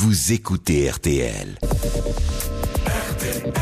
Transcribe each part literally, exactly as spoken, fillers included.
vous écoutez R T L. R T L.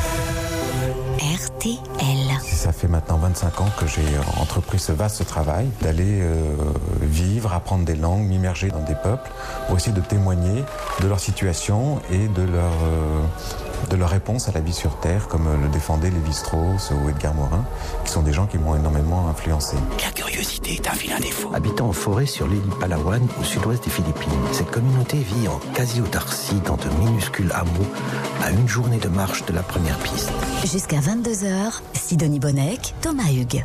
R T L. Ça fait maintenant vingt-cinq ans que j'ai entrepris ce vaste travail d'aller euh, vivre, apprendre des langues, m'immerger dans des peuples pour essayer de témoigner de leur situation et de leur, euh, de leur réponse à la vie sur Terre, comme le défendaient Lévi-Strauss ou Edgar Morin, qui sont des gens qui m'ont énormément influencé. La curiosité est un vilain défaut. Habitant en forêt sur l'île Palawan, au sud-ouest des Philippines, cette communauté vit en quasi-autarcie dans de minuscules hameaux à une journée de marche de la première piste. Jusqu'à vingt-deux heures, Sidonie Bonnec, Thomas Hugues.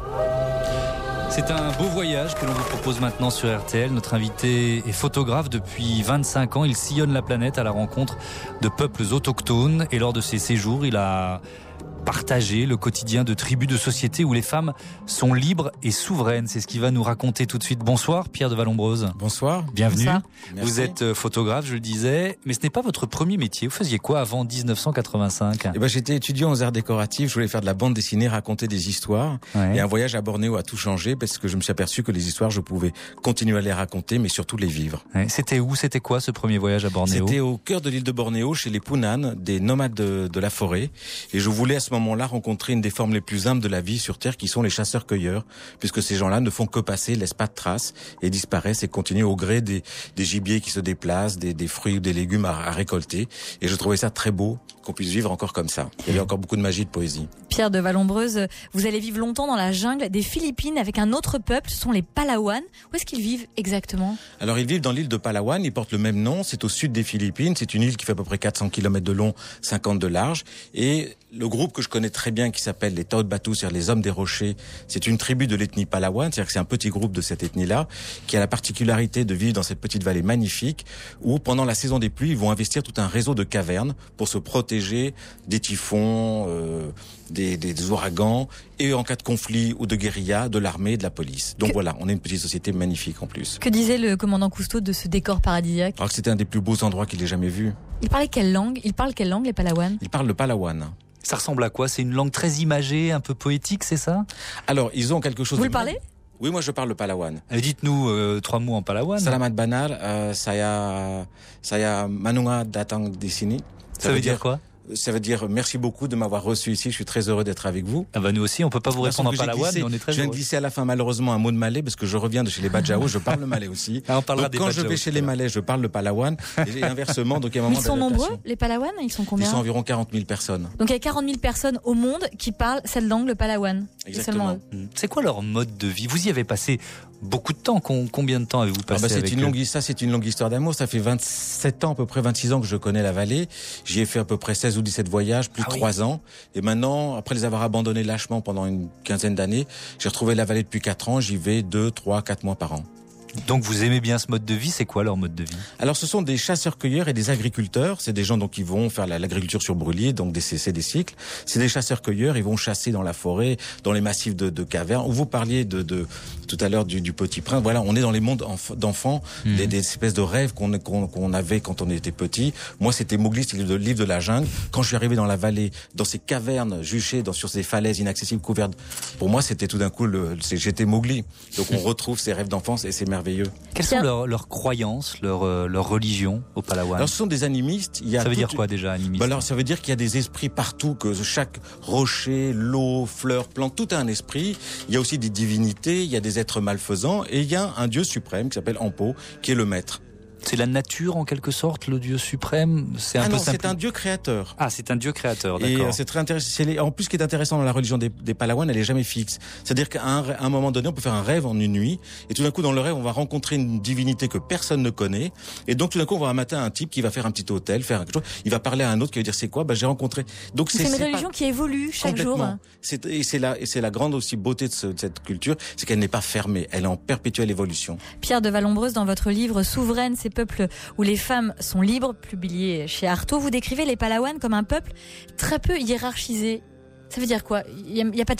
C'est un beau voyage que l'on vous propose maintenant sur R T L. Notre invité est photographe depuis vingt-cinq ans. Il sillonne la planète à la rencontre de peuples autochtones. Et lors de ses séjours, il a partagé le quotidien de tribus de sociétés où les femmes sont libres et souveraines. C'est ce qu'il va nous raconter tout de suite. Bonsoir Pierre de Vallombreuse. Bonsoir. Bienvenue. Bonsoir. Vous êtes photographe, je le disais, mais ce n'est pas votre premier métier. Vous faisiez quoi avant dix-neuf cent quatre-vingt-cinq ? Eh ben, j'étais étudiant aux arts décoratifs, je voulais faire de la bande dessinée, raconter des histoires. Ouais. Et un voyage à Bornéo a tout changé parce que je me suis aperçu que les histoires, je pouvais continuer à les raconter, mais surtout les vivre. Ouais. C'était où ? C'était quoi ce premier voyage à Bornéo ? C'était au cœur de l'île de Bornéo, chez les Punan, des nomades de, de la forêt. Et je voulais à ce moment-là rencontrer une des formes les plus humbles de la vie sur Terre, qui sont les chasseurs-cueilleurs, puisque ces gens-là ne font que passer, laissent pas de traces et disparaissent et continuent au gré des, des gibiers qui se déplacent, des, des fruits ou des légumes à, à récolter. Et je trouvais ça très beau qu'on puisse vivre encore comme ça. Il y avait encore beaucoup de magie, de poésie. Pierre de Vallombreuse, vous allez vivre longtemps dans la jungle des Philippines avec un autre peuple, ce sont les Palawan. Où est-ce qu'ils vivent exactement ? Alors ils vivent dans l'île de Palawan, ils portent le même nom, c'est au sud des Philippines, c'est une île qui fait à peu près quatre cents kilomètres de long, cinquante de large. Et le groupe que je connais très bien qui s'appelle les Taot Batu, c'est-à-dire les hommes des rochers, c'est une tribu de l'ethnie Palawan, c'est-à-dire que c'est un petit groupe de cette ethnie-là qui a la particularité de vivre dans cette petite vallée magnifique où pendant la saison des pluies, ils vont investir tout un réseau de cavernes pour se protéger des typhons, euh, des, des ouragans et en cas de conflit ou de guérilla, de l'armée, de la police. Donc que... voilà, on est une petite société magnifique en plus. Que disait le commandant Cousteau de ce décor paradisiaque ? Alors que c'était un des plus beaux endroits qu'il ait jamais vu. Il parlait quelle langue ? Il parle quelle langue, les Palawan ? Il parle le Palawan. Ça ressemble à quoi ? C'est une langue très imagée, un peu poétique, c'est ça ? Alors, ils ont quelque chose... Vous de... le parlez ? Oui, moi je parle le Palawan. Euh, dites-nous euh, trois mots en Palawan. Salamat banar, euh, saya, saya manunga datang di sini. Ça, ça veut dire, dire quoi ? Ça veut dire merci beaucoup de m'avoir reçu ici. Je suis très heureux d'être avec vous. Ah bah nous aussi, on peut pas vous répondre en Palawan, mais on est très Je viens heureux. de glisser à la fin malheureusement un mot de malais parce que je reviens de chez les Badjaos. Je parle le malais aussi. Ah, on parlera donc, des quand Badjaos, je vais chez les malais, je parle le Palawan et inversement. Donc il y a un moment Ils sont nombreux, les Palawan. Ils sont combien ? Ils sont environ quarante mille personnes. Donc il y a quarante mille personnes au monde qui parlent cette langue, le Palawan. Exactement. C'est quoi leur mode de vie ? Vous y avez passé beaucoup de temps. Combien de temps avez-vous passé ah bah c'est avec une eux ? longue, ça c'est une longue histoire d'amour. Ça fait vingt-sept ans, à peu près vingt-six ans que je connais la vallée. J'y ai fait à peu près seize ou dix-sept voyages, plus de ah trois oui. ans. Et maintenant, après les avoir abandonnés lâchement pendant une quinzaine d'années, j'ai retrouvé la vallée depuis quatre ans. J'y vais deux, trois, quatre mois par an. Donc vous aimez bien ce mode de vie, c'est quoi leur mode de vie ? Alors ce sont des chasseurs-cueilleurs et des agriculteurs, c'est des gens donc qui vont faire l'agriculture sur brûlis, donc des, c'est des cycles. C'est des chasseurs-cueilleurs, ils vont chasser dans la forêt, dans les massifs de, de cavernes. Vous parliez de, de tout à l'heure du, du Petit Prince, voilà, on est dans les mondes enf- d'enfants, mmh. des, des espèces de rêves qu'on, qu'on, qu'on avait quand on était petit. Moi c'était Mowgli, c'est le livre de la jungle. Quand je suis arrivé dans la vallée, dans ces cavernes juchées, dans, sur ces falaises inaccessibles couvertes, pour moi c'était tout d'un coup, le, c'est, j'étais Mowgli. Donc on retrouve ces rêves d'enfance et c'est merveilleux. Quelles sont leurs, leurs croyances, leur, euh, leur religion au Palawan ? Alors ce sont des animistes. Il y a ça veut toute... dire quoi déjà, animiste ? bah alors ça veut dire qu'il y a des esprits partout, que chaque rocher, l'eau, fleur, plante, tout a un esprit. Il y a aussi des divinités, il y a des êtres malfaisants et il y a un dieu suprême qui s'appelle Ampo, qui est le maître. C'est la nature en quelque sorte, le dieu suprême. C'est un ah peu non, simple. c'est un dieu créateur. Ah, c'est un dieu créateur, d'accord. Et euh, c'est très intéressant. C'est les... En plus, ce qui est intéressant dans la religion des, des Palawan, elle est jamais fixe. C'est-à-dire qu'à un, à un moment donné, on peut faire un rêve en une nuit, et tout d'un coup, dans le rêve, on va rencontrer une divinité que personne ne connaît, et donc tout d'un coup, on va un matin un type qui va faire un petit hôtel, faire quelque chose. Il va parler à un autre qui va dire c'est quoi ? Bah j'ai rencontré. Donc c'est, c'est une c'est religion pas... qui évolue chaque jour. C'est, et c'est la et c'est la grande aussi beauté de, ce, de cette culture, c'est qu'elle n'est pas fermée, elle est en perpétuelle évolution. Pierre de Vallombreuse, dans votre livre Souveraine, ces peuples où les femmes sont libres, publié chez Artaud, vous décrivez les Palawan comme un peuple très peu hiérarchisé. Ça veut dire quoi ? Il n'y a, a pas de chef ?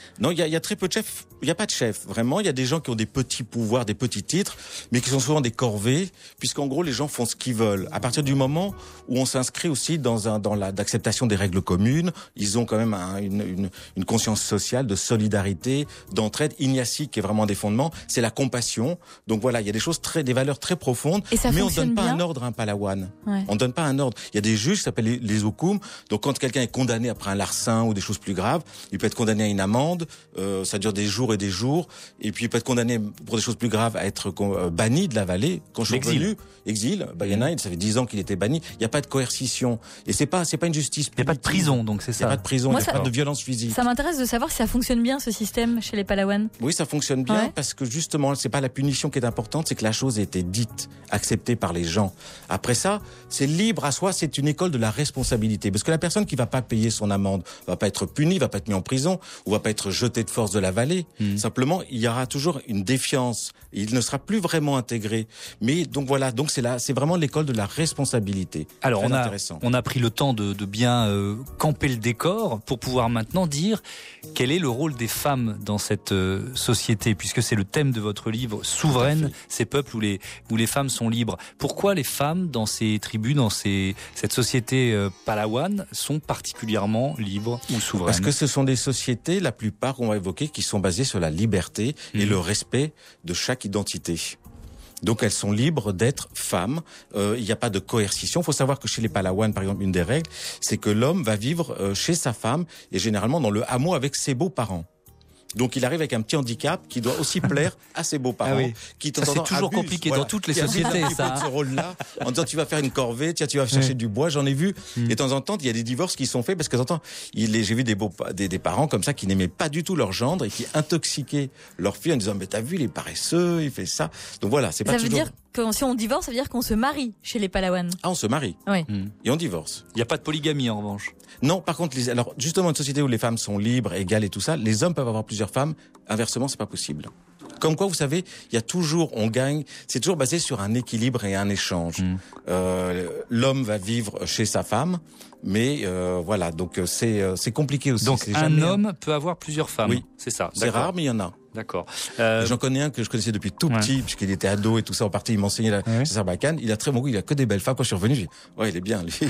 Non, il y a, y a très peu de chefs. Il n'y a pas de chef, vraiment. Il y a des gens qui ont des petits pouvoirs, des petits titres, mais qui sont souvent des corvées, puisqu'en gros, les gens font ce qu'ils veulent. À partir du moment où on s'inscrit aussi dans un dans la d'acceptation des règles communes, ils ont quand même un, une, une une conscience sociale, de solidarité, d'entraide. Ignacy, qui est vraiment des fondements, c'est la compassion. Donc voilà, il y a des choses très, des valeurs très profondes, Et ça mais on donne fonctionne pas bien un ordre à un palawan. Ouais. On donne pas un ordre. Il y a des juges qui s'appellent les, les hukum. Donc quand quelqu'un est condamné après un larcin ou des choses plus graves, il peut être condamné à une amende. Euh, ça dure des jours et des jours. Et puis il peut être condamné pour des choses plus graves à être euh, banni de la vallée. Quand je suis revenu, exil. Bah il y en a un, ça fait dix ans qu'il était banni. Il n'y a pas de coercition. Et c'est pas c'est pas une justice. Il n'y a pas de prison, donc c'est Il n'y a ça. pas de prison. Moi, Il n'y a ça- pas de violence physique. Ça m'intéresse de savoir si ça fonctionne bien ce système chez les Palawans. Oui, ça fonctionne bien Ouais. parce que justement, c'est pas la punition qui est importante, c'est que la chose ait été dite, acceptée par les gens. Après ça, c'est libre à soi, c'est une école de la responsabilité. Parce que la personne qui va pas payer son amende va pas être punie, va pas être mise en prison, ou va pas être jetée de force de la vallée. Mmh. Simplement, il y aura toujours une défiance. Il ne sera plus vraiment intégré. Mais donc voilà, donc c'est là, c'est vraiment l'école de la responsabilité. Alors Très on a, intéressant. on a pris le temps de, de bien euh, camper le décor pour pouvoir maintenant dire quel est le rôle des femmes dans cette euh, société, puisque c'est le thème de votre livre, Souveraines, ces peuples où les, où les femmes sont libres. Pourquoi les femmes dans ces tribus, dans ces, cette société euh, palawan, sont particulièrement libres ou souveraines? Parce que ce sont des sociétés, la plupart qu'on va évoquer, qui sont basées sur la liberté et Mmh. le respect de chaque identité. Donc elles sont libres d'être femmes. Euh, il n'y a pas de coercition. Il faut savoir que chez les Palawans, par exemple, une des règles, c'est que l'homme va vivre euh, chez sa femme et généralement dans le hameau avec ses beaux-parents. Donc il arrive avec un petit handicap qui doit aussi plaire à ses beaux-parents. Ah oui. Qui de Ça, temps en c'est temps toujours abusent. compliqué Voilà. dans toutes les Qui abusent sociétés, un petit ça, peu de hein. ce rôle-là, en disant tu vas faire une corvée, tiens tu vas chercher Oui. du bois. J'en ai vu. Mm. Et de temps en temps il y a des divorces qui sont faits parce que de temps en temps il est- j'ai vu des, beaux, des des parents comme ça qui n'aimaient pas du tout leur gendre et qui intoxiquaient leur fille en disant mais t'as vu il est paresseux, il fait ça. Donc voilà, c'est pas Ça veut toujours. dire que si on divorce, ça veut dire qu'on se marie chez les Palawans. Ah on se marie Oui. et on divorce. Il n'y a pas de polygamie en revanche. Non, par contre, les, alors justement, une société où les femmes sont libres, égales et tout ça, les hommes peuvent avoir plusieurs femmes. Inversement, c'est pas possible. Comme quoi, vous savez, il y a toujours, on gagne. C'est toujours basé sur un équilibre et un échange. Mmh. Euh, l'homme va vivre chez sa femme, mais euh, voilà, donc euh, c'est euh, c'est compliqué aussi. Donc C'est un jamais- homme peut avoir plusieurs femmes. Oui. C'est ça. C'est D'accord. rare, mais il y en a. D'accord. Euh, J'en connais un que je connaissais depuis tout Ouais. petit, puisqu'il était ado et tout ça. En partie, il m'enseignait la, Ouais. chez Sarbacane. Il a très bon goût. Il a que des belles femmes. Quand je suis revenu, j'ai dit, ouais, il est bien, lui.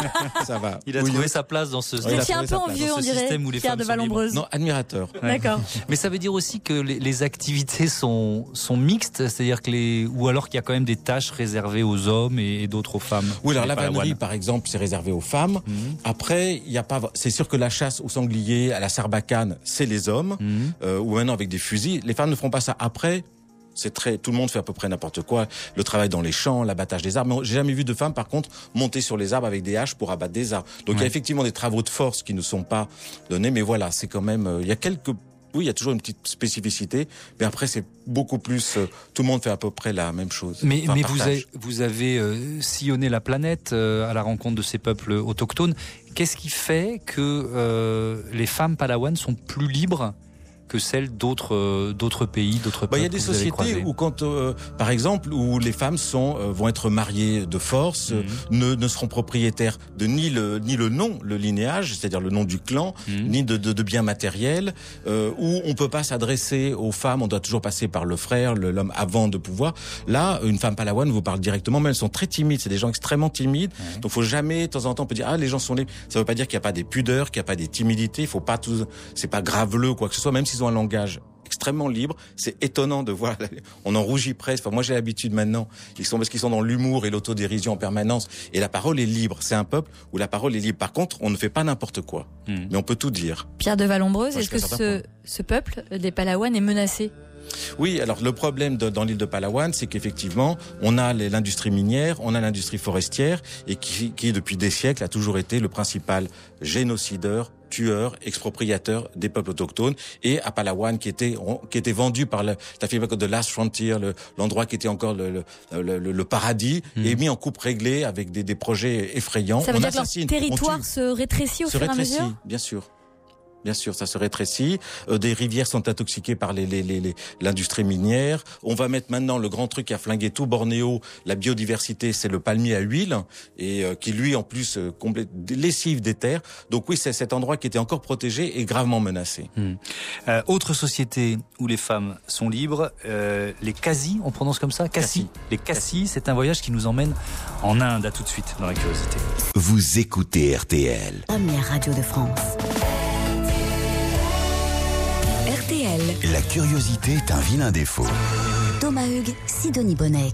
ça va. il a Oui, trouvé oui. sa place dans ce, Ouais, Vous il a étiez un trouvé peu sa place envieux, dans on ce dirait, système où les Pierre femmes de sont libres. Vallombreuse. Non, admirateur. Ouais. D'accord. Mais ça veut dire aussi que les, les activités sont, sont mixtes, c'est-à-dire que les, ou alors qu'il y a quand même des tâches réservées aux hommes et, et d'autres aux femmes. Oui, alors Les la Palawan. vannerie, par exemple, c'est réservé aux femmes. Mhm. Après, il y a pas. C'est sûr que la chasse au sanglier, à la sarbacane, c'est les hommes. Mhm. Euh, ou maintenant avec des fusils. Les femmes ne feront pas ça. Après, c'est très. Tout le monde fait à peu près n'importe quoi. Le travail dans les champs, l'abattage des arbres. Mais j'ai jamais vu de femmes, par contre, monter sur les arbres avec des haches pour abattre des arbres. Donc il y a Ouais. effectivement des travaux de force qui ne sont pas donnés. Mais voilà, c'est quand même. euh, Il y a quelques. Oui, il y a toujours une petite spécificité, mais après c'est beaucoup plus. Euh, tout le monde fait à peu près la même chose. Mais, Enfin, mais partage. vous avez, vous avez euh, sillonné la planète euh, à la rencontre de ces peuples autochtones. Qu'est-ce qui fait que euh, les femmes palawanes sont plus libres que celles d'autres euh, d'autres pays, d'autres Bah, peuples il y a des que vous avez sociétés croisés? où, quand, euh, par exemple, où les femmes sont euh, vont être mariées de force, euh, ne, ne seront propriétaires de ni le ni le nom, le linéage, c'est-à-dire le nom du clan, Mhm. ni de, de, de biens matériels, euh, où on peut pas s'adresser aux femmes, on doit toujours passer par le frère, le- l'homme avant de pouvoir. Là, une femme palawan vous parle directement, mais elles sont très timides. C'est des gens extrêmement timides. Ouais. Donc, faut jamais, de temps en temps, on peut dire ah les gens sont libres. Ça veut pas dire qu'il y a pas des pudeurs, qu'il y a pas des timidités. Il faut pas tout, c'est pas graveleux ou quoi que ce soit, même s'ils ont un langage extrêmement libre. C'est étonnant de voir, on en rougit presque. Enfin, moi, j'ai l'habitude maintenant. Ils sont parce qu'ils sont dans l'humour et l'autodérision en permanence. Et la parole est libre. C'est un peuple où la parole est libre. Par contre, on ne fait pas n'importe quoi. Mhm. Mais on peut tout dire. Pierre de Vallombreuse, Moi, est-ce que jusqu'à un ce, certain ce peuple des Palawans est menacé? Oui, alors le problème de- dans l'île de Palawan, c'est qu'effectivement, on a les- l'industrie minière, on a l'industrie forestière, et qui, qui, depuis des siècles, a toujours été le principal génocideur, tueur, expropriateur des peuples autochtones. Et à Palawan, qui était, on- qui était vendu par le, la firme de Last Frontier, le- l'endroit qui était encore le, le, le, le- le paradis, Mhm. et mis en coupe réglée avec des, des projets effrayants. Ça veut on dire que leur assassine, on territoire tue, se rétrécit au se fur et à rétrécit, mesure? bien sûr. Bien sûr, ça se rétrécit. Euh, des rivières sont intoxiquées par les, les, les, les, l'industrie minière. On va mettre maintenant le grand truc qui a flingué tout Bornéo, la biodiversité, c'est le palmier à huile, et euh, qui lui, en plus, euh, complète, lessive des terres. Donc oui, c'est cet endroit qui était encore protégé et gravement menacé. Mmh. Euh, autre société où les femmes sont libres, euh, les Khasi, on prononce comme ça, Khasi. Les Khasi, c'est un voyage qui nous emmène en Inde. À tout de suite dans La Curiosité. Vous écoutez R T L. Première radio de France. R T L. La curiosité est un vilain défaut. Thomas Hugues, Sidonie Bonnec.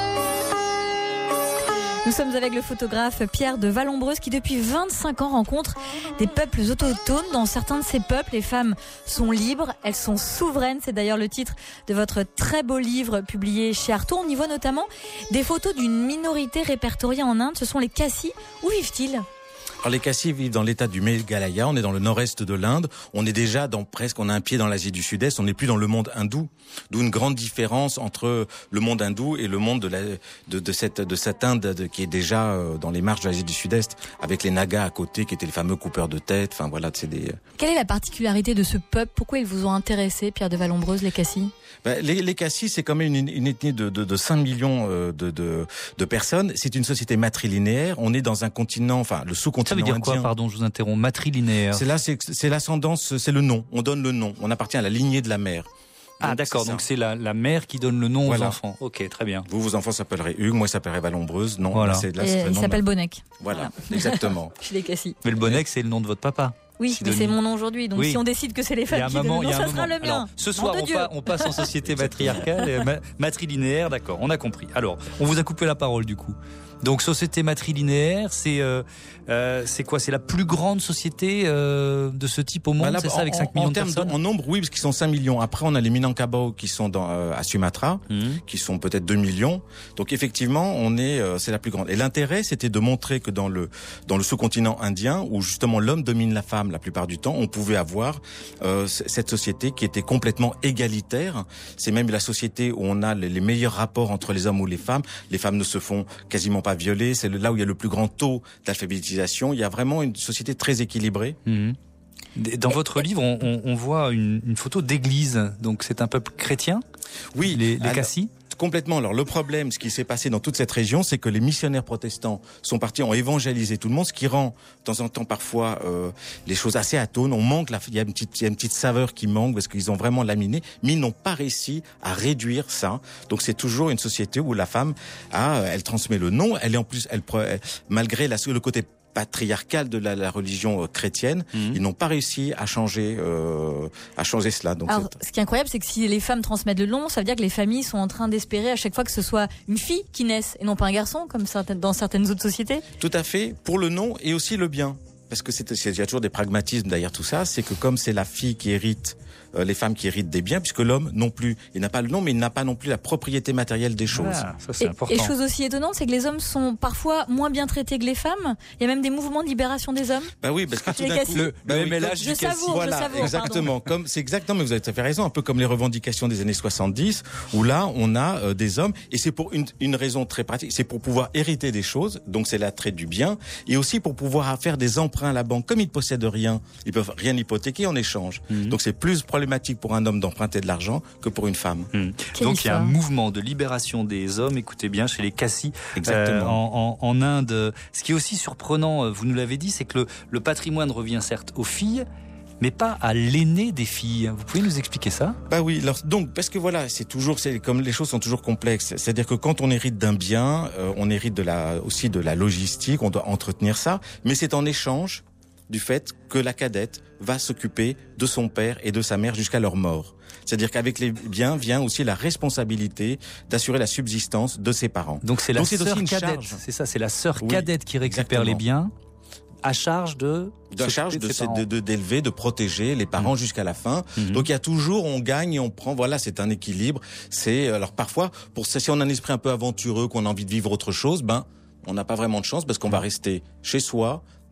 Nous sommes avec le photographe Pierre de Vallombreuse qui depuis vingt-cinq ans rencontre des peuples autochtones. Dans certains de ces peuples, les femmes sont libres, elles sont souveraines. C'est d'ailleurs le titre de votre très beau livre publié chez Artaud. On y voit notamment des photos d'une minorité répertoriée en Inde. Ce sont les Khasi. Où vivent-ils ? Alors les Khasi vivent dans l'état du Meghalaya, on est dans le nord-est de l'Inde, on est déjà dans presque, on a un pied dans l'Asie du Sud-Est, on n'est plus dans le monde hindou, d'où une grande différence entre le monde hindou et le monde de, la, de, de, cette, de cette Inde de, qui est déjà dans les marges de l'Asie du Sud-Est, avec les Nagas à côté qui étaient les fameux coupeurs de tête, enfin voilà, c'est des... Quelle est la particularité de ce peuple ? Pourquoi ils vous ont intéressé, Pierre de Vallombreuse, les Khasi ? Ben, les, les Khasi, c'est quand même une, une ethnie de, de, de cinq millions de, de, de personnes, c'est une société matrilinéaire, on est dans un continent, enfin le sous-continent indien. Ça veut dire quoi, pardon, je vous interromps, matrilinéaire? C'est là, c'est, c'est l'ascendance, c'est le nom. On donne le nom. On appartient à la lignée de la mère. Donc, ah d'accord, c'est donc c'est la, la mère qui donne le nom voilà. aux enfants. Ok, très bien. Vous, vos enfants s'appelleraient Hugues, moi, ça s'appellerait Vallombreuse. Non, voilà. là, c'est, là, c'est il s'appelle Bonnec. Voilà, voilà. Exactement. Chez les Khasi. Mais le Bonnec, c'est le nom de votre papa. Oui, Sidonie. mais c'est mon nom aujourd'hui. Donc oui. si on décide que c'est les femmes qui donnent le nom, ça sera le mien. Alors, ce soir, on, pa- on passe en société matriarcale, et ma- matrilinéaire, d'accord, on a compris. Alors, on vous a coupé la parole du coup. Donc, société matrilinéaire, c'est euh, euh, c'est quoi ? C'est la plus grande société euh, de ce type au monde, bah là, c'est ça, avec cinq millions en de personnes de, En nombre, oui, parce qu'ils sont cinq millions. Après, on a les Minangkabau qui sont dans, euh, à Sumatra, mmh. qui sont peut-être deux millions. Donc, effectivement, on est, euh, c'est la plus grande. Et l'intérêt, c'était de montrer que dans le dans le sous-continent indien, où justement l'homme domine la femme la plupart du temps, on pouvait avoir euh, cette société qui était complètement égalitaire. C'est même la société où on a les, les meilleurs rapports entre les hommes ou les femmes. Les femmes ne se font quasiment pas violer. C'est là où il y a le plus grand taux d'alphabétisation. Il y a vraiment une société très équilibrée. Mmh. Dans votre livre, on, on, on voit une, une photo d'église. Donc c'est un peuple chrétien ? Oui. Les, les Khasi ? Complètement. Alors le problème, ce qui s'est passé dans toute cette région, c'est que les missionnaires protestants sont partis, ont évangélisé tout le monde, ce qui rend de temps en temps parfois euh, les choses assez atones. On manque, la, il y a une petite, il y a une petite saveur qui manque parce qu'ils ont vraiment laminé, mais ils n'ont pas réussi à réduire ça. Donc c'est toujours une société où la femme a, elle transmet le nom, elle est en plus, elle, elle malgré la, le côté patriarcale de la, la religion euh, chrétienne, mmh. ils n'ont pas réussi à changer, euh, à changer cela. Donc alors, ce qui est incroyable, c'est que si les femmes transmettent le nom, ça veut dire que les familles sont en train d'espérer à chaque fois que ce soit une fille qui naisse et non pas un garçon, comme certaines, dans certaines autres sociétés. Tout à fait, pour le nom et aussi le bien. Parce que c'est, c'est, il y a toujours des pragmatismes derrière tout ça, c'est que comme c'est la fille qui hérite, euh, les femmes qui héritent des biens, puisque l'homme non plus, il n'a pas le nom, mais il n'a pas non plus la propriété matérielle des choses. Ah, ça, c'est et, important. et chose aussi étonnante, c'est que les hommes sont parfois moins bien traités que les femmes. Il y a même des mouvements de libération des hommes. Bah oui, parce que tout les d'un coup, le, bah le oui, M L H je du savoure, voilà, je savoure, exactement. Comme c'est exactement, mais vous avez tout à fait raison, un peu comme les revendications des années soixante-dix, où là on a euh, des hommes, et c'est pour une, une raison très pratique, c'est pour pouvoir hériter des choses, donc c'est l'attrait du bien, et aussi pour pouvoir faire des emprunts à la banque, comme ils possèdent rien, ils peuvent rien hypothéquer en échange. Mmh. Donc c'est plus problématique pour un homme d'emprunter de l'argent que pour une femme. Mmh. Donc il y a un mouvement de libération des hommes, écoutez bien, chez les Khasi euh, en, en, en Inde. Ce qui est aussi surprenant, vous nous l'avez dit, c'est que le, le patrimoine revient certes aux filles, mais pas à l'aîné des filles. Vous pouvez nous expliquer ça ? Bah oui, alors, donc parce que voilà, c'est toujours, c'est comme les choses sont toujours complexes. C'est-à-dire que quand on hérite d'un bien, euh, on hérite de la aussi de la logistique, on doit entretenir ça, mais c'est en échange du fait que la cadette va s'occuper de son père et de sa mère jusqu'à leur mort. C'est-à-dire qu'avec les biens vient aussi la responsabilité d'assurer la subsistance de ses parents. Donc c'est la Donc, c'est sœur aussi une cadette, charge. c'est ça, c'est la sœur Oui, cadette qui récupère exactement. les biens à charge de... de charge de, de, de, de d'élever, de protéger les parents mmh. jusqu'à la fin. Mmh. Donc il y a toujours, on gagne et on prend. Voilà, c'est un équilibre. C'est alors parfois, pour si on a un esprit un peu aventureux, qu'on a envie de vivre autre chose, ben on n'a pas vraiment de chance parce qu'on va rester chez soi,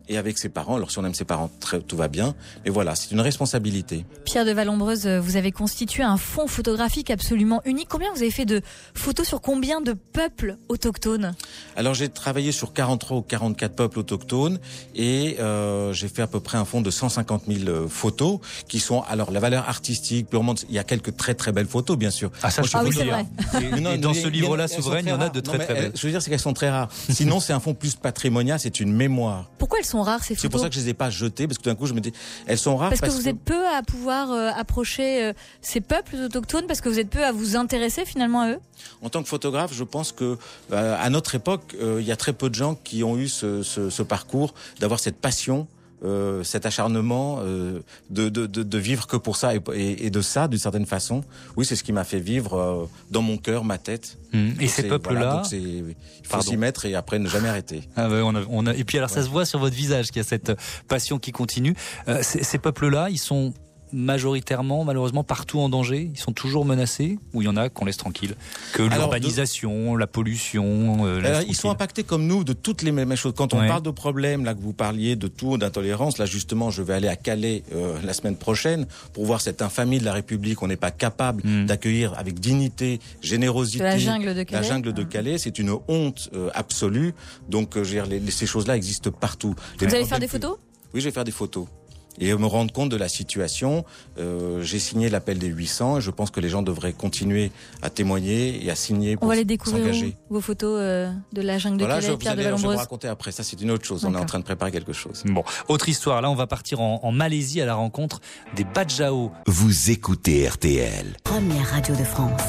et avec ses parents. Alors si on aime ses parents, très, tout va bien. Mais voilà, c'est une responsabilité. Pierre de Vallombreuse, vous avez constitué un fonds photographique absolument unique. Combien vous avez fait de photos sur combien de peuples autochtones ? Alors j'ai travaillé sur quarante-trois ou quarante-quatre peuples autochtones et euh, j'ai fait à peu près un fonds de cent cinquante mille photos qui sont, alors la valeur artistique, purement, il y a quelques très très belles photos bien sûr. Ah ça Moi, je peux oui, vous c'est dire. vrai. Et, Non, et dans mais ce il y a- livre-là, elles sont Souveraine, il y en a rares. de Non, très mais très elles- belles. Je veux dire, c'est qu'elles sont très rares. Sinon, c'est un fonds plus patrimonial, c'est une mémoire. Pourquoi elles sont rares ces C'est photos ? pour ça que je les ai pas jetées, parce que tout d'un coup, je me dis, elles sont rares Parce parce, que vous êtes peu à pouvoir euh, approcher euh, ces peuples autochtones, parce que vous êtes peu à vous intéresser finalement à eux. en tant que photographe, je pense que euh, à notre époque, euh, il y a très peu de gens qui ont eu ce, ce, ce parcours, d'avoir cette passion. Euh, cet acharnement euh, de, de, de, de vivre que pour ça et, et, et de ça d'une certaine façon. Oui, c'est ce qui m'a fait vivre euh, dans mon cœur, ma tête. Mmh. Et Donc ces c'est- peuples-là, voilà, donc c'est- il faut Pardon. s'y mettre et après ne jamais arrêter. Ah ouais, on a, on a, et puis alors ça se voit sur votre visage qu'il y a cette passion qui continue. Euh, ces, ces peuples-là, ils sont majoritairement, malheureusement, partout en danger. Ils sont toujours menacés, ou il y en a qu'on laisse tranquille. Que Alors, l'urbanisation, la pollution. Euh, laisse Alors, ils sont tranquille. impactés comme nous de toutes les mêmes choses. Quand on Ouais. parle de problèmes, là que vous parliez de tout, d'intolérance, là justement, je vais aller à Calais euh, la semaine prochaine pour voir cette infamie de la République. On n'est pas capable Mm. d'accueillir avec dignité, générosité. De la jungle de Calais. La jungle de Calais, c'est une honte euh, absolue. Donc, euh, je veux dire, les, les- ces choses-là existent partout. Les Vous allez faire problèmes des que- photos ? Oui, je vais faire des photos. Et me rendre compte de la situation. Euh, j'ai signé l'appel des huit cents et je pense que les gens devraient continuer à témoigner et à signer On pour va les découvrir s'engager. où, vos photos euh, de la jungle de Voilà, je, Calais, vous Pierre de allez- je vais vous Vallombreuse. raconter après. Ça, c'est une autre chose. On est en D'accord. train de préparer quelque chose. Bon, autre histoire. Là, on va partir en, en Malaisie à la rencontre des Badjao. Vous écoutez R T L. Première radio de France.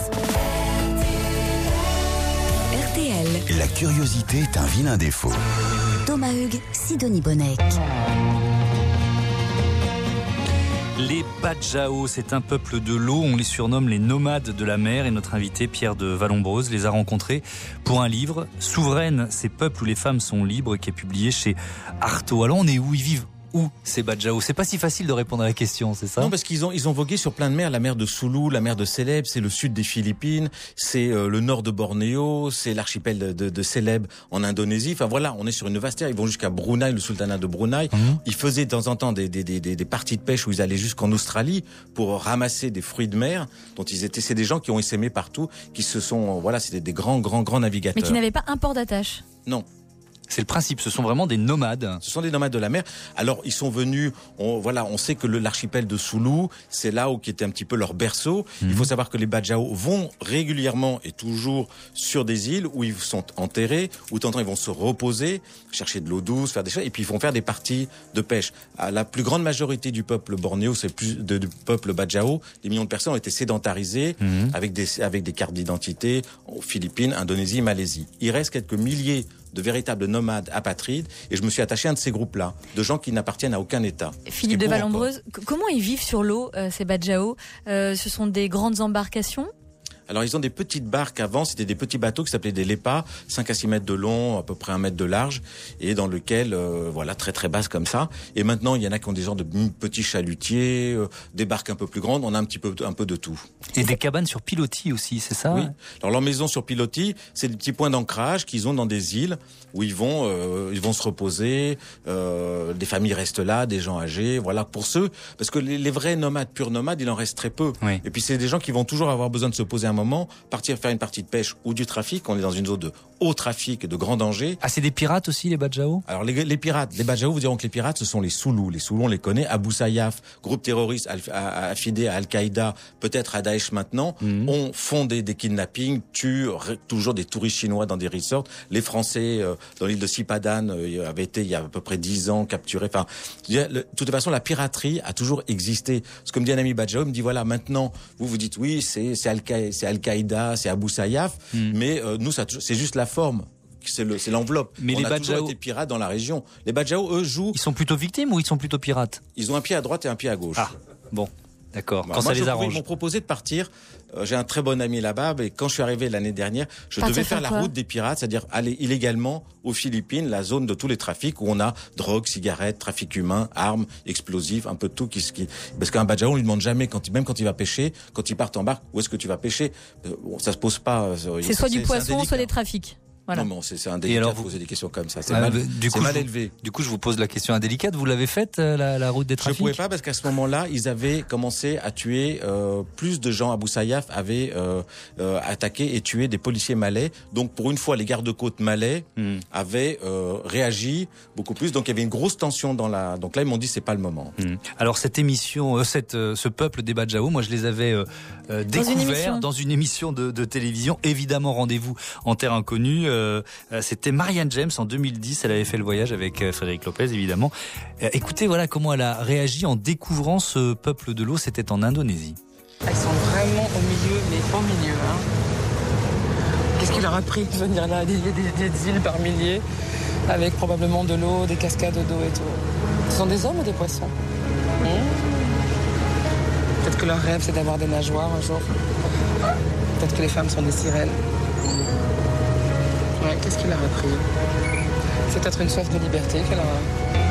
R T L, La curiosité est un vilain défaut. Thomas Hugues, Sidonie Bonnec. Les Badjao, c'est un peuple de l'eau, on les surnomme les nomades de la mer et notre invité Pierre de Vallombreuse les a rencontrés pour un livre, Souveraine, ces peuples où les femmes sont libres, qui est publié chez Artaud. Alors on est où? Ils vivent où ces Badjao? C'est pas si facile de répondre à la question, c'est ça? Non, parce qu'ils ont ils ont vogué sur plein de mers, la mer de Sulu, la mer de Célèbes, c'est le sud des Philippines, c'est euh, le nord de Bornéo, c'est l'archipel de, de, de Célèbes en Indonésie. Enfin voilà, on est sur une vaste terre. Ils vont jusqu'à Brunei, le sultanat de Brunei. Mmh. Ils faisaient de temps en temps des, des, des, des, des parties de pêche où ils allaient jusqu'en Australie pour ramasser des fruits de mer dont ils étaient. C'est des gens qui ont essaimé partout, qui se sont voilà, c'était des grands grands grands navigateurs. Mais qui n'avaient pas un port d'attache. Non. C'est le principe, ce sont vraiment des nomades. Ce sont des nomades de la mer. Alors, ils sont venus, on, voilà, on sait que le, l'archipel de Sulu, c'est là où qui était un petit peu leur berceau. Mmh. Il faut savoir que les Badjao vont régulièrement et toujours sur des îles où ils sont enterrés, où de temps en temps ils vont se reposer, chercher de l'eau douce, faire des choses, et puis ils vont faire des parties de pêche. À la plus grande majorité du peuple bornéo, c'est plus de, du peuple Badjao, des millions de personnes ont été sédentarisées Mmh. avec des avec des cartes d'identité aux Philippines, Indonésie, Malaisie. Il reste quelques milliers de véritables nomades apatrides, et je me suis attaché à un de ces groupes-là, de gens qui n'appartiennent à aucun État. Philippe Ce de qui est beau Vallombreuse, c- comment ils vivent sur l'eau, euh, ces Badjao? euh, Ce sont des grandes embarcations? Alors ils ont des petites barques avant, c'était des petits bateaux qui s'appelaient des lépas, cinq à six mètres de long, à peu près un mètre de large, et dans lequel, euh, voilà, très très basse comme ça. Et maintenant, il y en a qui ont des genres de petits chalutiers, euh, des barques un peu plus grandes, on a un petit peu un peu de tout. Et des cabanes sur pilotis aussi, c'est ça? Oui. Alors leur maison sur pilotis, c'est des petits points d'ancrage qu'ils ont dans des îles où ils vont euh, ils vont se reposer, euh, des familles restent là, des gens âgés, voilà, pour ceux, parce que les, les vrais nomades, purs nomades, il en reste très peu. Oui. Et puis c'est des gens qui vont toujours avoir besoin de se poser un moment, partir faire une partie de pêche ou du trafic. On est dans une zone de haut trafic et de grand danger. Ah, c'est des pirates aussi, les Badjao? Alors les, les pirates, les Badjao vous diront que les pirates ce sont les Soulous. Les Soulous on les connaît, Abu Sayyaf, groupe terroriste al- a- a- affidé à Al-Qaïda, peut-être à Daesh maintenant, Mhm. ont fondé des kidnappings, tuent ré- toujours des touristes chinois dans des resorts. Les Français euh, dans l'île de Sipadan euh, avaient été il y a à peu près dix ans capturés. Enfin, je dirais, le- de toute façon la piraterie a toujours existé. Ce que me dit un ami Badjao, il me dit voilà maintenant vous vous dites oui c'est c'est Al-Qaïda, c'est Al-Qaïda, c'est Abu Sayyaf, Mhm. mais euh, nous ça c'est juste la forme. C'est, le, c'est l'enveloppe. Mais on les a Badjao- toujours été pirates dans la région. Les Badjao, eux, jouent. Ils sont plutôt victimes ou ils sont plutôt pirates? Ils ont un pied à droite et un pied à gauche. Ah, bon, d'accord. Bah, Quand moi, ça je les pouvais- arrange. Ils m'ont proposé de partir. Euh, j'ai un très bon ami là-bas, et quand je suis arrivé l'année dernière, je Partir devais faire faire la quoi route des pirates, c'est-à-dire aller illégalement aux Philippines, la zone de tous les trafics où on a drogue, cigarettes, trafic humain, armes, explosifs, un peu de tout. Qui, qui... Parce qu'un Badjao, on lui demande jamais, quand il, même quand il va pêcher, quand il part en barque, où est-ce que tu vas pêcher. Euh, bon, ça se pose pas. euh, C'est soit du c'est poisson, indélicat. soit des trafics. Voilà. Non, non, c'est, c'est indélicat alors de vous... poser des questions comme ça. C'est ah, mal, du c'est coup, mal je... élevé. Du coup, je vous pose la question indélicate. Vous l'avez faite, la, la route des trafics ? Je ne pouvais pas parce qu'à ce moment-là, ils avaient commencé à tuer euh, plus de gens. Abou Sayyaf avait euh, euh, attaqué et tué des policiers malais. Donc, pour une fois, les gardes-côtes malais mmh. avaient euh, réagi beaucoup plus. Donc, il y avait une grosse tension dans la... Donc là, ils m'ont dit, c'est pas le moment. Mmh. Alors, cette émission, euh, cette, euh, ce peuple des Badjaou, moi, je les avais euh, euh, découverts dans une émission de, de télévision. Évidemment, Rendez-vous en terre inconnue. Euh, c'était Marianne James en deux mille dix. Elle avait fait le voyage avec euh, Frédéric Lopez, évidemment. Euh, écoutez, voilà comment elle a réagi en découvrant ce peuple de l'eau. C'était en Indonésie. Elles sont vraiment au milieu, mais au milieu. Hein. Qu'est-ce qu'il leur a pris de venir là, des, des, des îles par milliers, avec probablement de l'eau, des cascades d'eau et tout. Ce sont des hommes ou des poissons ? mmh Peut-être que leur rêve, c'est d'avoir des nageoires un jour. Peut-être que les femmes sont des sirènes. Ouais, qu'est-ce qu'il leur a pris ? C'est peut-être une soif de liberté qu'elle aura.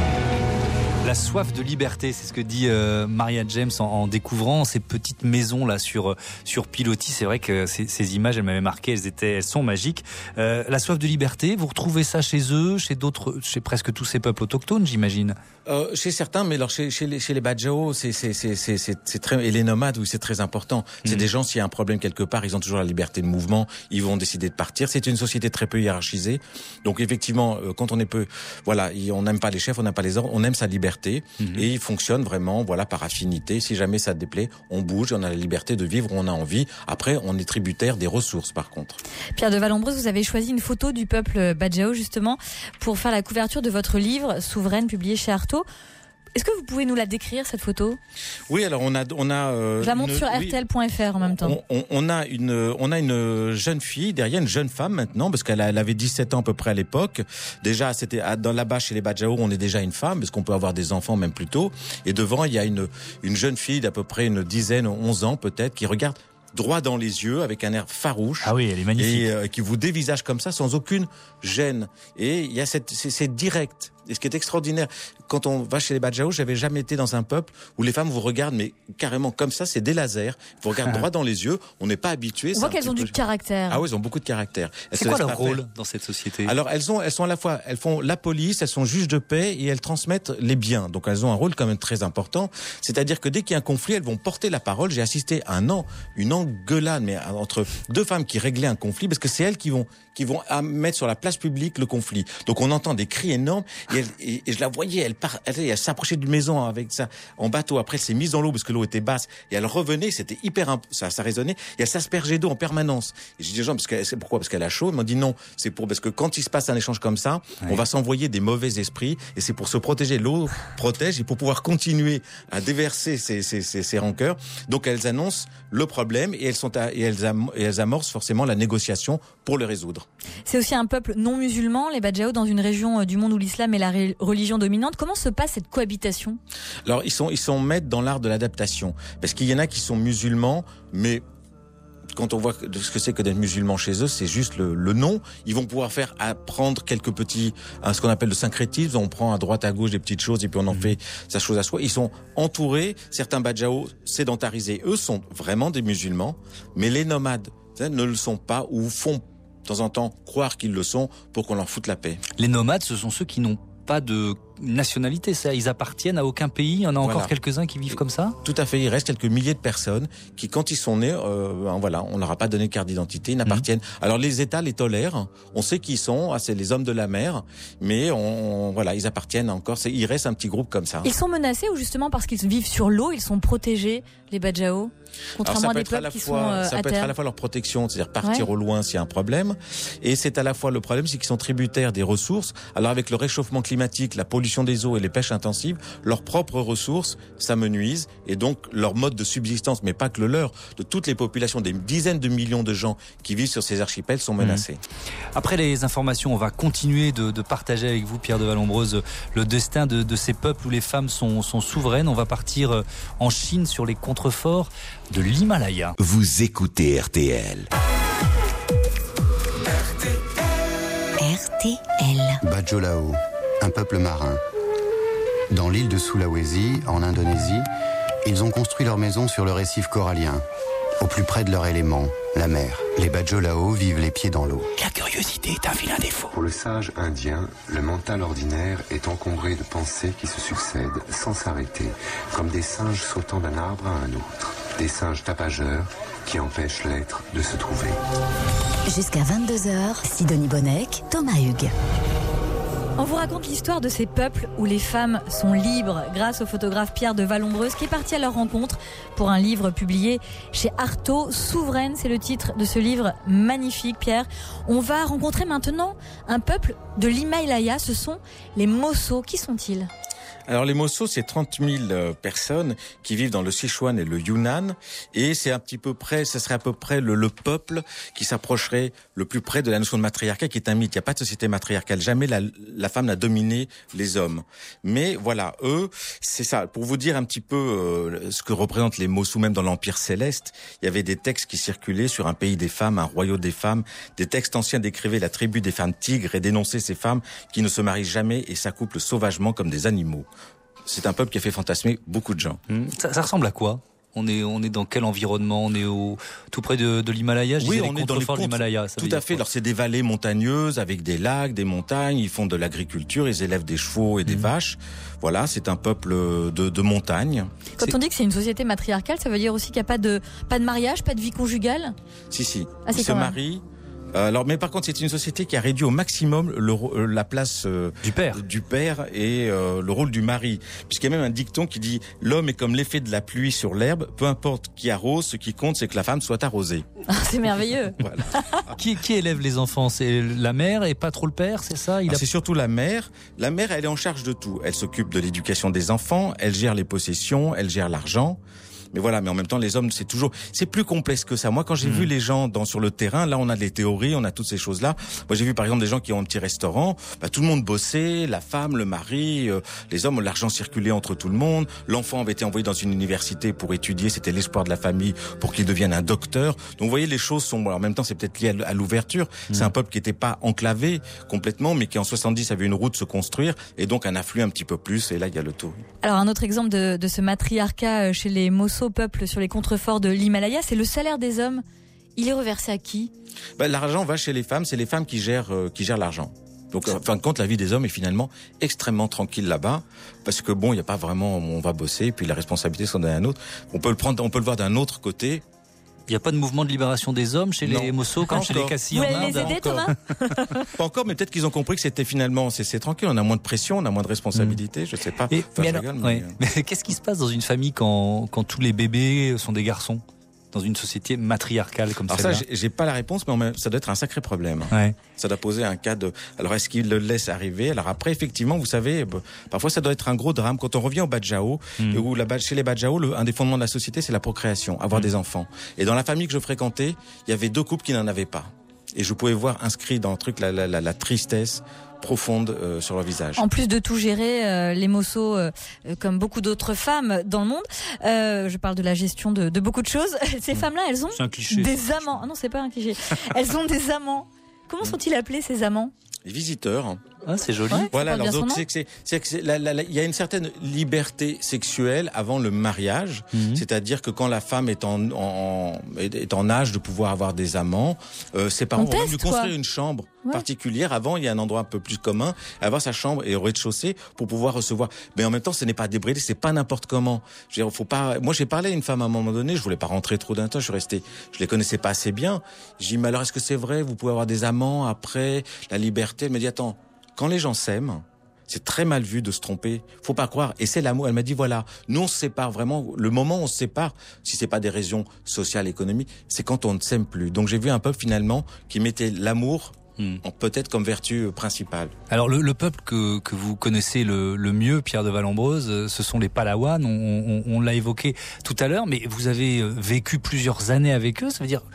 La soif de liberté, c'est ce que dit euh, Maria James en, en découvrant ces petites maisons là sur sur pilotis. C'est vrai que ces, ces images, elles m'avaient marqué, elles étaient, elles sont magiques. Euh, la soif de liberté, vous retrouvez ça chez eux, chez d'autres, chez presque tous ces peuples autochtones, j'imagine. Euh, chez certains, mais alors chez, chez les chez les Badjaou, c'est c'est c'est c'est c'est, c'est très et les nomades, oui, c'est très important. C'est mmh. des gens, s'il y a un problème quelque part, ils ont toujours la liberté de mouvement, ils vont décider de partir. C'est une société très peu hiérarchisée, donc effectivement, euh, quand on est peu, voilà, on n'aime pas les chefs, on n'aime pas les ordres, on aime sa liberté. Mmh. Et il fonctionne vraiment, voilà, par affinité. Si jamais ça te déplaît, on bouge, on a la liberté de vivre où on a envie. Après, on est tributaire des ressources, par contre. Pierre de Vallombreuse, vous avez choisi une photo du peuple Badjaou, justement, pour faire la couverture de votre livre Souveraine, publié chez Artaud. Est-ce que vous pouvez nous la décrire, cette photo ? Oui, alors on a, on a. Euh, Je la montre une, sur oui, R T L point F R en même temps. On, on, on a une, on a une jeune fille derrière, une jeune femme maintenant, parce qu'elle elle avait dix-sept ans à peu près à l'époque. Déjà, c'était dans là-bas chez les Badjaou, on est déjà une femme, parce qu'on peut avoir des enfants même plus tôt. Et devant, il y a une, une jeune fille d'à peu près une dizaine, onze ans peut-être, qui regarde droit dans les yeux avec un air farouche. Ah oui, elle est magnifique. Et euh, qui vous dévisage comme ça sans aucune gêne. Et il y a cette, c'est, c'est direct. Et ce qui est extraordinaire, quand on va chez les Badjaou, j'avais jamais été dans un peuple où les femmes vous regardent, mais carrément comme ça, c'est des lasers. Ils vous regardent droit dans les yeux. On n'est pas habitué. On voit qu'elles ont peu... du caractère. Ah oui, elles ont beaucoup de caractère. Elles c'est quoi leur rôle faire. Dans cette société ? Alors elles ont, elles sont à la fois, elles font la police, elles sont juges de paix et elles transmettent les biens. Donc elles ont un rôle quand même très important. C'est-à-dire que dès qu'il y a un conflit, elles vont porter la parole. J'ai assisté à un an, une engueulade, mais entre deux femmes qui réglaient un conflit, parce que c'est elles qui vont, qui vont mettre sur la place publique le conflit. Donc on entend des cris énormes et, elle, et, et je la voyais, elle, part, elle, elle s'approchait d'une maison avec ça en bateau. Après, elle s'est mise dans l'eau parce que l'eau était basse et elle revenait. C'était hyper, ça, ça résonnait. Et elle s'aspergeait d'eau en permanence. Et j'ai dit aux gens, parce que c'est pourquoi parce qu'elle a chaud. Ils m'ont dit non, c'est pour parce que quand il se passe un échange comme ça, ouais. on va s'envoyer des mauvais esprits et c'est pour se protéger. L'eau protège et pour pouvoir continuer à déverser ses, ses, ses, ses rancœurs. Donc elles annoncent le problème et elles sont à, et elles, am, et elles amorcent forcément la négociation pour le résoudre. C'est aussi un peuple non musulman, les Badjaou, dans une région du monde où l'islam est la ré- religion dominante. Comment se passe cette cohabitation ? Alors ils sont ils sont maîtres dans l'art de l'adaptation, parce qu'il y en a qui sont musulmans, mais quand on voit ce que c'est que d'être musulman chez eux, c'est juste le, le nom. Ils vont pouvoir faire apprendre quelques petits, ce qu'on appelle le syncrétisme. On prend à droite, à gauche des petites choses et puis on en mmh. fait sa chose à soi. Ils sont entourés. Certains Badjaou sédentarisés, eux, sont vraiment des musulmans, mais les nomades ne le sont pas ou font de temps en temps croire qu'ils le sont pour qu'on leur foute la paix. Les nomades, ce sont ceux qui n'ont pas de nationalité, ça, ils appartiennent à aucun pays. Il y en a encore voilà. quelques-uns qui vivent comme ça. Tout à fait. Il reste quelques milliers de personnes qui, quand ils sont nés, euh, voilà, on leur a pas donné de carte d'identité, ils n'appartiennent. Mmh. Alors les États les tolèrent. On sait qui ils sont. Ah, c'est les hommes de la mer, mais on, voilà, ils appartiennent encore. C'est, il reste un petit groupe comme ça. Ils sont menacés ou justement parce qu'ils vivent sur l'eau, ils sont protégés, les Badjaou, contrairement à des peuples qui fois, sont euh, ça à peut terre. être à la fois leur protection, c'est-à-dire partir ouais. au loin s'il y a un problème, et c'est à la fois le problème, c'est qu'ils sont tributaires des ressources. Alors avec le réchauffement climatique, la pollution des eaux et les pêches intensives, leurs propres ressources s'amenuisent et donc leur mode de subsistance, mais pas que le leur, de toutes les populations, des dizaines de millions de gens qui vivent sur ces archipels sont menacés. Mmh. Après les informations, on va continuer de, de partager avec vous, Pierre de Vallombreuse, le destin de, de ces peuples où les femmes sont, sont souveraines. On va partir en Chine sur les contreforts de l'Himalaya. Vous écoutez R T L. R T L. Badjaou, un peuple marin. Dans l'île de Sulawesi, en Indonésie, ils ont construit leur maison sur le récif corallien. au plus près de leur élément, la mer. Les Bajolao vivent les pieds dans l'eau. La curiosité est un vilain défaut. Pour le sage indien, le mental ordinaire est encombré de pensées qui se succèdent sans s'arrêter, comme des singes sautant d'un arbre à un autre. Des singes tapageurs qui empêchent l'être de se trouver. Jusqu'à vingt-deux heures, Sidonie Bonnec, Thomas Hugues. On vous raconte l'histoire de ces peuples où les femmes sont libres grâce au photographe Pierre de Vallombreuse qui est parti à leur rencontre pour un livre publié chez Artaud. Souveraine, c'est le titre de ce livre magnifique, Pierre. On va rencontrer maintenant un peuple de l'Himalaya, ce sont les Mosso. Qui sont-ils ? Alors les Mosso, c'est trente mille personnes qui vivent dans le Sichuan et le Yunnan, et c'est un petit peu près, ce serait à peu près le, le peuple qui s'approcherait le plus près de la notion de matriarcat, qui est un mythe. Il n'y a pas de société matriarcale. Jamais la, la femme n'a dominé les hommes. Mais voilà, eux, c'est ça. Pour vous dire un petit peu euh, ce que représentent les Mosso, même dans l'Empire céleste, il y avait des textes qui circulaient sur un pays des femmes, un royaume des femmes. Des textes anciens décrivaient la tribu des femmes tigres et dénonçaient ces femmes qui ne se marient jamais et s'accouplent sauvagement comme des animaux. C'est un peuple qui a fait fantasmer beaucoup de gens. Mmh. Ça, ça ressemble à quoi ? On est, on est dans quel environnement ? On est au, tout près de, de l'Himalaya. Je oui, disais, on les est dans les contreforts de l'Himalaya. Tout à fait. Alors c'est des vallées montagneuses avec des lacs, des montagnes. Ils font de l'agriculture. Ils élèvent des chevaux et des mmh. vaches. Voilà, c'est un peuple de, de montagne. Quand c'est... on dit que c'est une société matriarcale, ça veut dire aussi qu'il n'y a pas de, pas de mariage, pas de vie conjugale ? Si, si. Ah, Ils se marient. Euh, alors, mais par contre, c'est une société qui a réduit au maximum le, euh, la place euh, du père, du père et euh, le rôle du mari, puisqu'il y a même un dicton qui dit l'homme est comme l'effet de la pluie sur l'herbe, peu importe qui arrose, ce qui compte, c'est que la femme soit arrosée. Ah, c'est merveilleux. Voilà. qui, qui élève les enfants ? C'est la mère et pas trop le père, c'est ça ? Il ah, a... C'est surtout la mère. La mère, elle est en charge de tout. Elle s'occupe de l'éducation des enfants, elle gère les possessions, elle gère l'argent. Mais voilà, mais en même temps, les hommes, c'est toujours, c'est plus complexe que ça. Moi, quand j'ai mmh. vu les gens dans, sur le terrain, là, on a des théories, on a toutes ces choses-là. Moi, j'ai vu, par exemple, des gens qui ont un petit restaurant, bah, tout le monde bossait, la femme, le mari, euh, les hommes, l'argent circulait entre tout le monde. L'enfant avait été envoyé dans une université pour étudier, c'était l'espoir de la famille pour qu'il devienne un docteur. Donc, vous voyez, les choses sont, bon, en même temps, c'est peut-être lié à l'ouverture. Mmh. C'est un peuple qui n'était pas enclavé complètement, mais qui en soixante-dix avait une route se construire, et donc un afflux un petit peu plus, et là, il y a le taux. Alors, un autre exemple de, de ce matriarcat chez les Mosso, peuple sur les contreforts de l'Himalaya, c'est le salaire des hommes. Il est reversé à qui ? Ben, l'argent va chez les femmes, c'est les femmes qui gèrent, euh, qui gèrent l'argent. Donc, en fin de compte, la vie des hommes est finalement extrêmement tranquille là-bas, parce que bon, il n'y a pas vraiment, on va bosser, puis la responsabilité sont d'un autre. On peut le prendre, on peut le voir d'un autre côté. Il n'y a pas de mouvement de libération des hommes chez non. les Mosso, comme chez les Cassis en Inde. Vous allez les aider, Thomas ? Pas encore, mais peut-être qu'ils ont compris que c'était finalement, c'est, c'est tranquille, on a moins de pression, on a moins de responsabilité, mmh. je sais pas. Et, enfin, mais, je alors, rigole, ouais. mais... mais qu'est-ce qui se passe dans une famille quand, quand tous les bébés sont des garçons ? Dans une société matriarcale comme alors celle-là. Ça, j'ai, j'ai pas la réponse, mais ça doit être un sacré problème. Ouais. Ça doit poser un cas de... Alors, est-ce qu'il le laisse arriver ? Alors après, effectivement, vous savez, parfois ça doit être un gros drame. Quand on revient au Bajau, mmh. où la, chez les Bajau, le, un des fondements de la société, c'est la procréation, avoir mmh. des enfants. Et dans la famille que je fréquentais, il y avait deux couples qui n'en avaient pas. Et je pouvais voir inscrit dans le truc la, la, la, la tristesse profonde euh, sur leur visage. En plus de tout gérer, euh, les Mosso, euh, comme beaucoup d'autres femmes dans le monde, euh, je parle de la gestion de, de beaucoup de choses. Ces mmh. femmes-là, elles ont c'est un cliché, des amants. Ah non, c'est pas un cliché. Elles ont des amants. Comment sont-ils appelés, ces amants ? Les visiteurs. Ah, c'est joli. Ouais, voilà, alors donc c'est que c'est, c'est que c'est, la, la, la, il y a une certaine liberté sexuelle avant le mariage, mmh. c'est-à-dire que quand la femme est en, en est en âge de pouvoir avoir des amants, euh, ses parents vont même lui construire une chambre ouais. particulière. Avant, il y a un endroit un peu plus commun, avoir sa chambre et au rez-de-chaussée pour pouvoir recevoir. Mais en même temps, ce n'est pas débridé, c'est pas n'importe comment. Je veux dire, faut pas. Moi, j'ai parlé à une femme à un moment donné, je voulais pas rentrer trop d'un temps, je suis resté, je les connaissais pas assez bien. J'ai dit, mais alors est-ce que c'est vrai, vous pouvez avoir des amants après la liberté ? Elle me dit, attends. Quand les gens s'aiment, c'est très mal vu de se tromper. Faut pas croire. Et c'est l'amour. Elle m'a dit, voilà, nous on se sépare vraiment. Le moment où on se sépare, si c'est pas des raisons sociales, économiques, c'est quand on ne s'aime plus. Donc j'ai vu un peuple finalement qui mettait l'amour hmm. en, peut-être comme vertu principale. Alors le, le peuple que, que vous connaissez le, le mieux, Pierre de Vallombreuse, ce sont les Palawan. On, on, on l'a évoqué tout à l'heure, mais vous avez vécu plusieurs années avec eux. Ça veut dire...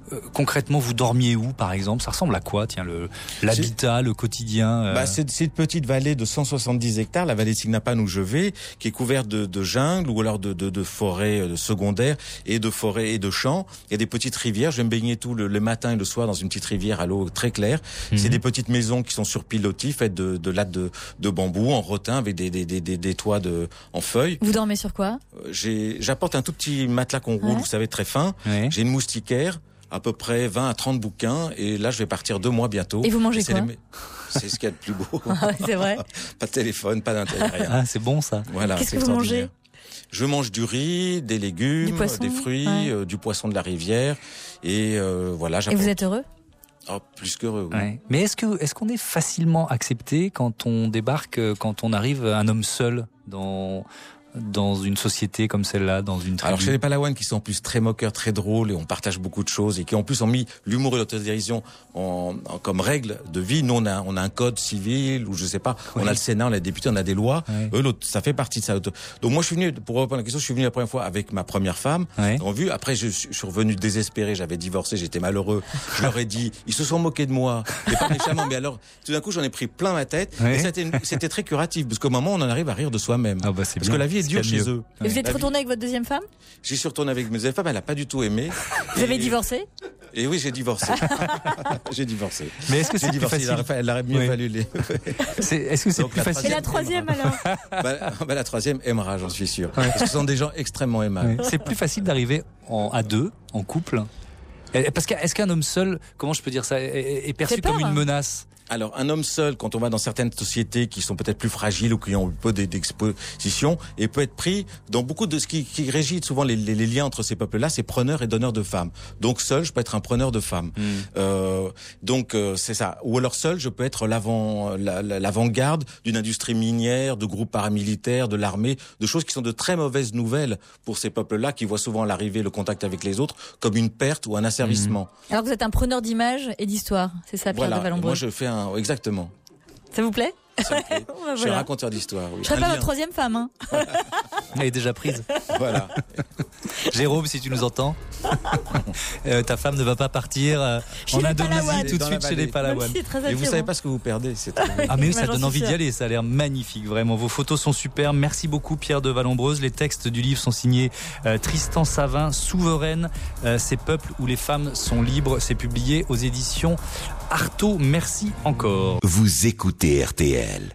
euh, concrètement, vous dormiez où, par exemple? Ça ressemble à quoi, tiens, le, l'habitat, le quotidien euh... bah, c'est, c'est une petite vallée de cent soixante-dix hectares, la vallée de Signapan où je vais, qui est couverte de, de jungle ou alors de, de, de forêts de secondaires et de forêts et de champs. Il y a des petites rivières. Je vais me baigner tout le, le matin et le soir dans une petite rivière à l'eau très claire. Mmh. C'est des petites maisons qui sont sur pilotis, faites de, de lattes de, de bambou en rotin avec des, des, des, des, des toits de, en feuilles. Vous dormez sur quoi? J'ai, j'apporte un tout petit matelas qu'on roule, ouais. vous savez, très fin. Ouais. J'ai une moustiquaire, à peu près vingt à trente bouquins, et là je vais partir deux mois bientôt. Et vous mangez et quoi? les... C'est ce qu'il y a de plus beau. Ah ouais, c'est vrai. Pas de téléphone, pas d'internet, rien. Ah, c'est bon ça. Voilà, Qu'est-ce c'est que vous mangez? Je mange du riz, des légumes, du poisson, des fruits, ouais. euh, du poisson de la rivière, et euh, voilà. Et vous êtes heureux? Oh, plus qu'heureux. Oui. Ouais. Mais est-ce que est-ce qu'on est facilement accepté quand on débarque, quand on arrive un homme seul dans dans une société comme celle-là, dans une tribu? Alors chez les Palawans qui sont en plus très moqueurs, très drôles, et on partage beaucoup de choses, et qui en plus ont mis l'humour et l'autodérision en, en, comme règle de vie. Nous on a, on a un code civil, ou je sais pas, oui. on a le Sénat, on a des députés, on a des lois. Oui. Eux, l'autre, ça fait partie de ça. Donc moi je suis venu, pour répondre à la question, je suis venu la première fois avec ma première femme, oui. en vue. Après je, je suis revenu désespéré, j'avais divorcé, j'étais malheureux. Je leur ai dit, ils se sont moqués de moi, mais pas méchamment, mais alors tout d'un coup j'en ai pris plein ma tête, oui. et c'était, c'était très curatif, parce qu'au moment on en arrive à rire de soi-même. Ah bah c'est parce bien. que la vie est dure chez eux. Et vous êtes retourné avec votre deuxième femme? J'y suis retourné avec mes deuxième femme, elle a pas du tout aimé. Vous et... avez divorcé? Et oui, j'ai divorcé. j'ai divorcé. Mais est-ce que c'est j'ai plus facile? Elle aurait mieux oui. fallu les... c'est, est-ce que c'est Donc, plus facile? Et la troisième alors? bah, bah, la troisième aimera, j'en suis sûr. Ouais. Parce que ce sont des gens extrêmement aimables. Ouais. C'est plus facile d'arriver en, à deux, en couple. Parce que est-ce qu'un homme seul, comment je peux dire ça, est, est perçu comme une menace? Alors, un homme seul, quand on va dans certaines sociétés qui sont peut-être plus fragiles ou qui ont peu d'exposition, et peut être pris dans beaucoup de ce qui, qui régit souvent les, les, les liens entre ces peuples-là, c'est preneur et donneur de femmes. Donc seul, je peux être un preneur de femmes. Mm. Euh, donc euh, c'est ça. Ou alors seul, je peux être l'avant, la, la, l'avant-garde d'une industrie minière, de groupes paramilitaires, de l'armée, de choses qui sont de très mauvaises nouvelles pour ces peuples-là, qui voient souvent l'arrivée, le contact avec les autres, comme une perte ou un asservissement. Mm. Alors vous êtes un preneur d'images et d'histoire, c'est ça, Pierre voilà. de Valombreux? Moi, je fais un Exactement. Ça vous plaît? Ça me plaît. Voilà. Je suis un raconteur d'histoire. Oui. Je serais pas votre troisième femme. Hein. Voilà. Elle est déjà prise. Voilà. Jérôme, si tu nous entends, euh, ta femme ne va pas partir euh, en Indonésie tout de suite chez les Palawans. Et vous savez pas ce que vous perdez. C'est très... Ah mais oui, ça donne envie d'y aller. Ça a l'air magnifique, vraiment. Vos photos sont super. Merci beaucoup, Pierre de Vallombreuse. Les textes du livre sont signés euh, Tristan Savin, Souveraine, euh, ces peuples où les femmes sont libres. C'est publié aux éditions Artaud. Merci encore. Vous écoutez R T L.